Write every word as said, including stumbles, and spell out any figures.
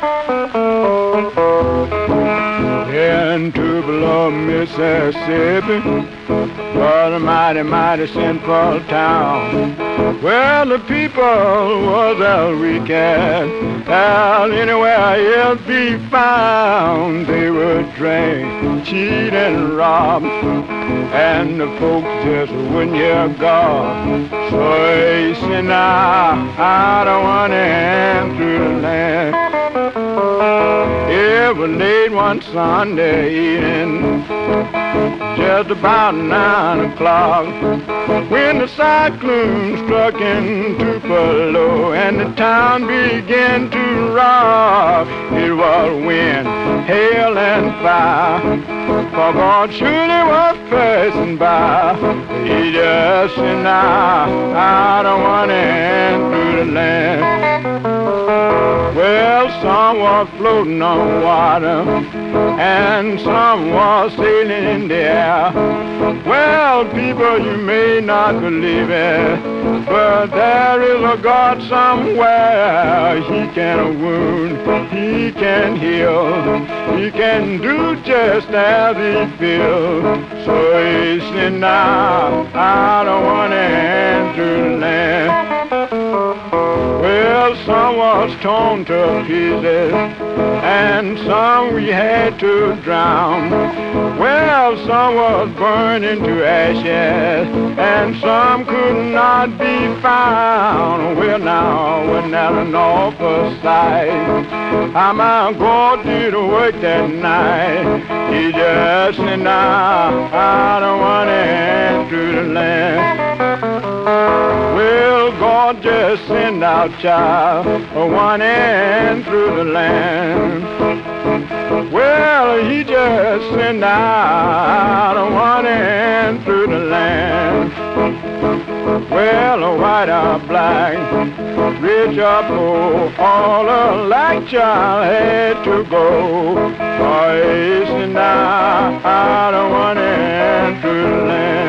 In Tupelo, Mississippi, was a mighty, mighty sinful town. Well, the people was as wicked as anywhere else be found. They would drink, cheat, and rob, and the folks just wouldn't hear God. So he said, now, I don't want to hand through the land. It was late one Sunday evening, just about nine o'clock, when the cyclone struck in Tupelo and the town began to rock. It was wind, hail, and fire, for God surely was passing by. He just said, now, I don't want to hand through the land. Well, some was floating on water, and some was sailing in the air. Well, people, you may not believe it, but there is a God somewhere. He can wound, he can heal, he can do just as he feels. So he said, now, I don't want to hand through the land. Well, some was torn to pieces, and some we had to drown. Well, some was burned into ashes, and some could not be found. Well, now, wasn't that an awful sight? How my God did work that night. He just said, now, I don't want to hand through the land. Well, God just sent out child, one end through the land. Well, he just sent out one end through the land. Well, white or black, rich or poor, all alike child had to go. For he sent out one end through the land.